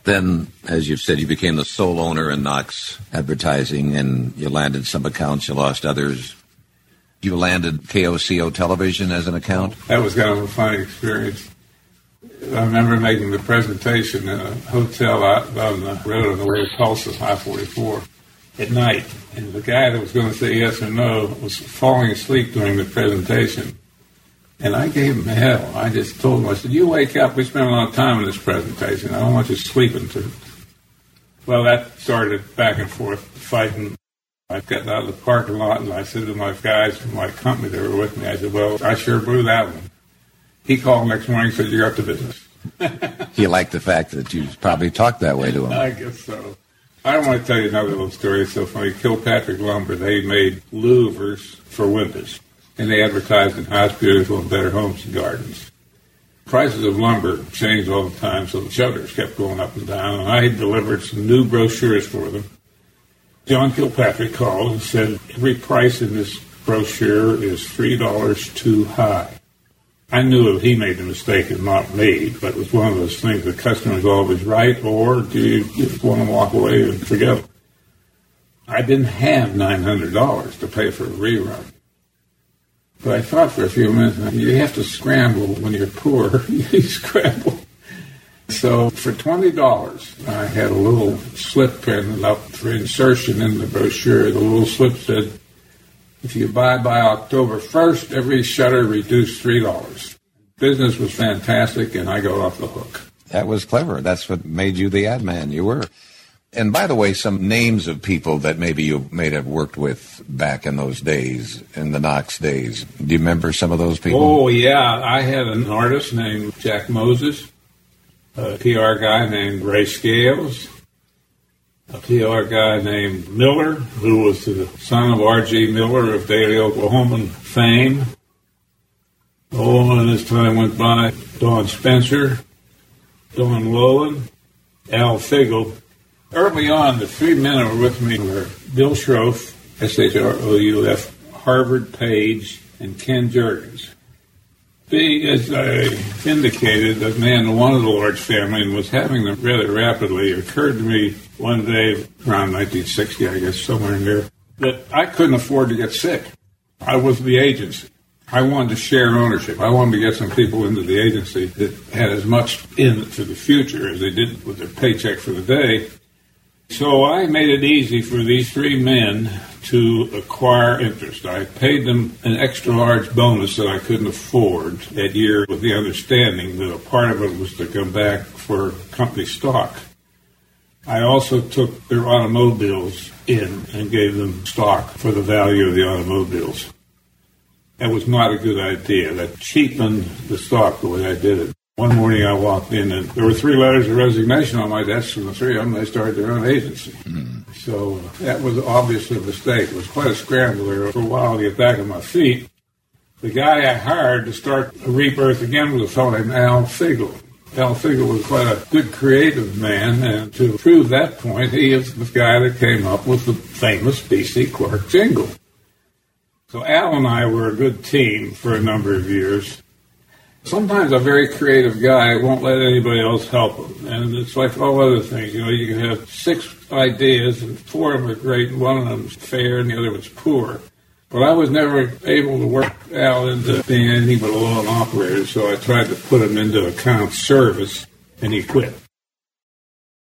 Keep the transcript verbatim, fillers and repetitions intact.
Then, as you've said, you became the sole owner in Knox Advertising, and you landed some accounts, you lost others. You landed K O C O Television as an account? That was kind of a funny experience. I remember making the presentation in a hotel out on the road on the way to Tulsa, I forty-four, at night. And the guy that was going to say yes or no was falling asleep during the presentation. And I gave him hell. I just told him, I said, you wake up. We spent a lot of time in this presentation. I don't want you sleeping through. Well, that started back and forth fighting. I got out of the parking lot, and I said to my guys from my company that were with me, I said, well, I sure blew that one. He called next morning and said, you're up to business. He liked the fact that you probably talked that way to him. I guess so. I want to tell you another little story. It's so funny. Kilpatrick Lumber, they made louvers for windows. And they advertised in House Beautiful and Better Homes and Gardens. Prices of lumber changed all the time, so the shutters kept going up and down. And I delivered some new brochures for them. John Kilpatrick called and said, every price in this brochure is three dollars too high. I knew that he made the mistake and not me, but it was one of those things, the customer's always right, or do you just want to walk away and forget it? I didn't have nine hundred dollars to pay for a rerun. But I thought for a few minutes, you have to scramble when you're poor. You scramble. So for twenty dollars, I had a little slip printed up for insertion in the brochure. The little slip said, if you buy by October first, every shutter reduced three dollars. Business was fantastic, and I got off the hook. That was clever. That's what made you the ad man. You were. And by the way, some names of people that maybe you may have worked with back in those days, in the Knox days. Do you remember some of those people? Oh, yeah. I had an artist named Jack Moses, a P R guy named Ray Scales, a P R guy named Miller, who was the son of R G Miller of Daily Oklahoman fame. Oh, and as time went by, Don Spencer, Don Lolan, Al Figel. Early on, the three men who were with me were Bill Schroef, S H R O U F, Harvard Page, and Ken Jurgens. Being, as I indicated, a man who wanted a large family and was having them rather rapidly, it occurred to me one day, around nineteen sixty, I guess, somewhere in there, that I couldn't afford to get sick. I was the agency. I wanted to share ownership. I wanted to get some people into the agency that had as much in it for the future as they did with their paycheck for the day. So I made it easy for these three men to acquire interest. I paid them an extra large bonus that I couldn't afford that year with the understanding that a part of it was to come back for company stock. I also took their automobiles in and gave them stock for the value of the automobiles. That was not a good idea. That cheapened the stock the way I did it. One morning I walked in and there were three letters of resignation on my desk from the three of them. They started their own agency. Mm. So uh, that was obviously a mistake. It was quite a scramble there for a while to get back on my feet. The guy I hired to start a rebirth again was a fellow named Al Figel. Al Figel was quite a good creative man, and to prove that point, he is the guy that came up with the famous B C Clark jingle. So Al and I were a good team for a number of years. Sometimes a very creative guy won't let anybody else help him. And it's like all other things. You know, you can have six ideas, and four of them are great, and one of them is fair, and the other one's poor. But I was never able to work Al into being anything but a loan operator, so I tried to put him into account service, and he quit.